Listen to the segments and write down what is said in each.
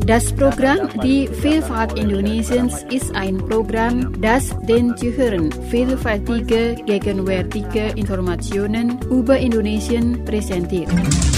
Das Programm Die Vielfalt Indonesiens ist ein Programm, das den Zuhörern vielfältige, gegenwärtige Informationen über Indonesien präsentiert.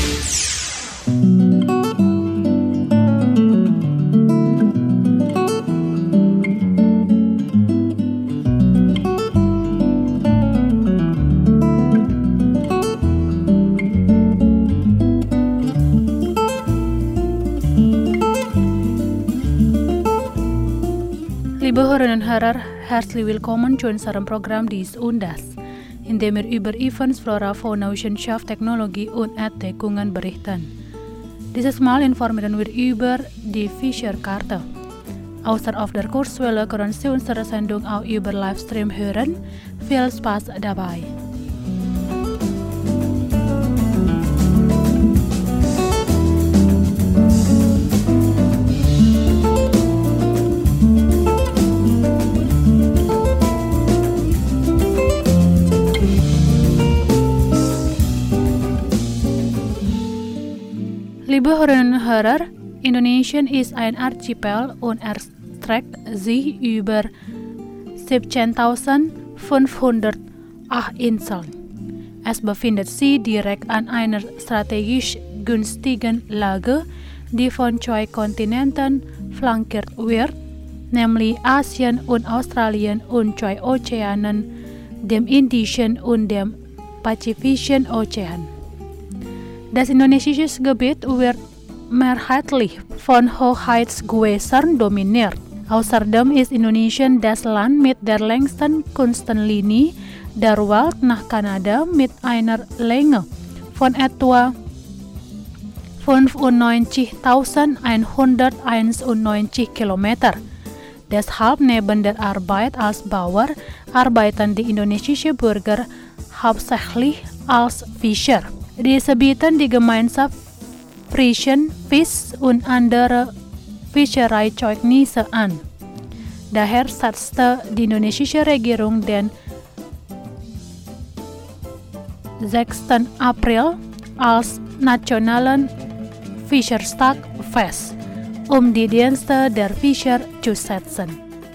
Liebe Hörerinnen und Hörer, herzlich willkommen zu unserem Programm Dies und Das, in dem wir über Events, Flora, Fauna, Wissenschaft, Technologie und Entdeckungen berichten. Dieses Mal informieren wir über die Fischerkarte. Außer auf der Kurzwelle können Sie unsere Sendung auch über Livestream hören. Viel Spaß dabei! Liebe Hörerinnen und Hörer, Indonesien ist ein Archipel und erstreckt sich über 17.508 Inseln. Es befindet sich direkt an einer strategisch günstigen Lage, die von zwei Kontinenten flankiert wird, nämlich Asien und Australien und zwei Ozeanen, dem Indischen und dem Pazifischen Ozean. Das indonesische Gebiet wird mehrheitlich von Hochheitsgewässern dominiert. Außerdem ist Indonesien das Land mit der längsten Küstenlinie der Welt nach Kanada mit einer Länge von etwa 95.191 Kilometer. Deshalb neben der Arbeit als Bauer arbeiten die indonesischen Bürger hauptsächlich als Fischer. Diese bieten die Gemeinschaft frischen Fisch und andere Fischereizeugnisse an. Daher setzte die indonesische Regierung den 6. April als nationalen Fischertag fest, um die Dienste der Fischer zu setzen.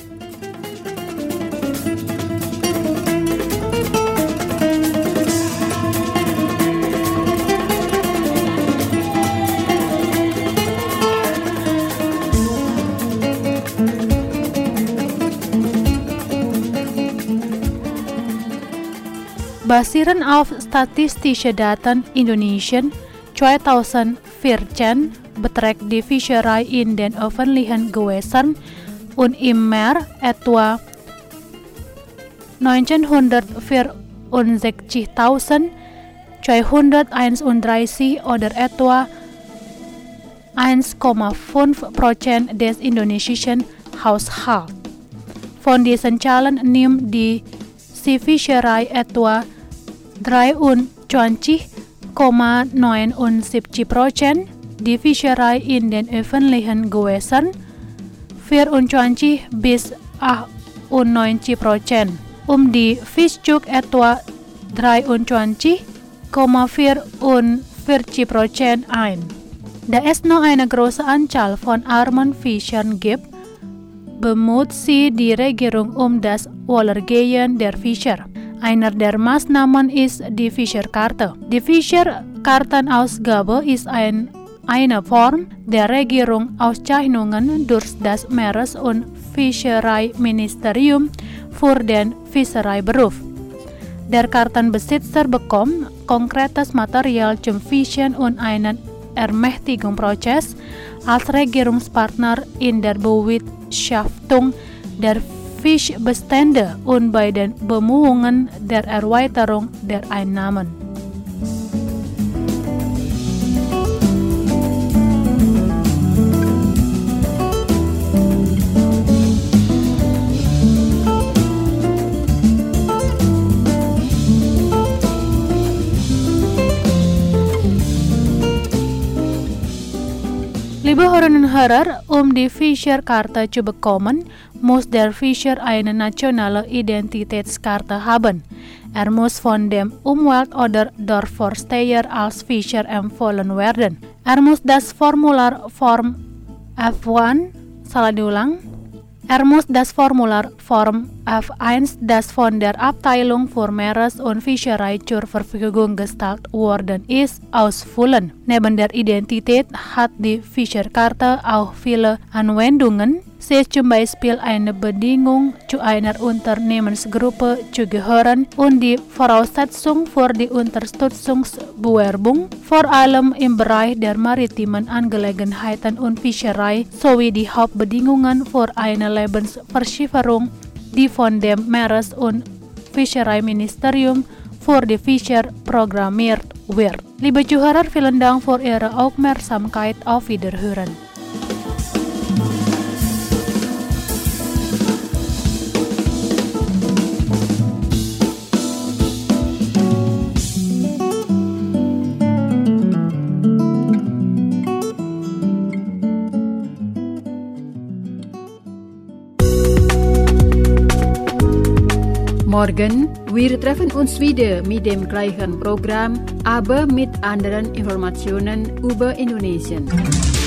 Basierend auf statistische Daten Indonesien 2014 beträgt die Fischerei in den öffentlichen Gewässern und im Meer etwa 964.231 oder etwa 1,5% des indonesischen Haushalts. Von diesen Zahlen nimmt die Seefischerei etwa 23,79%, die Fischerei in den öffentlichen Gewässern 24 bis 98%, die Fischzucht etwa 23,44% ein. Da es noch eine große Anzahl von armen Fischern gibt, bemüht sich die Regierung um das Wohlergehen der Fischer. Einer der Maßnahmen ist die Fischerkarte. Die Fischerkartenausgabe ist eine Form der Regierungsauszeichnungen durch das Meeres- und Fischereiministerium für den Fischereiberuf. Der Kartenbesitzer bekommt konkretes Material zum Fischen und einen Ermächtigungsprozess als Regierungspartner in der Bewirtschaftung der Fischbestände und bei den Bemühungen der Erweiterung der Einnahmen. Liebe Hörerinnen und Hörer, die Fischerkarte zu bekommen, muss der Fischer eine nationale Identitätskarte haben. muss von dem Umwelt- oder Dorfvorsteher als Fischer empfohlen werden. muss das Formular Form F1, salah diulang. Muss das Formular Form F1 das von der Abteilung für Meeres- und Fischerei zur Verfügung gestellt worden ist, ausfüllen. Neben der Identität hat die Fischerkarte auch viele Anwendungen. Sie ist zum Beispiel eine Bedingung, zu einer Unternehmensgruppe zu gehören und die Voraussetzung für die Unterstützungsbewerbung, vor allem im Bereich der maritimen Angelegenheiten und Fischerei, sowie die Hauptbedingungen für eine Lebensversicherung, die von dem Meeres- und Fischereiministerium für die Fischer programmiert wird. Liebe Zuhörer, vielen Dank für Ihre Aufmerksamkeit. Auf Wiederhören. Morgen, wir treffen uns wieder mit dem gleichen Programm, aber mit anderen Informationen über Indonesien.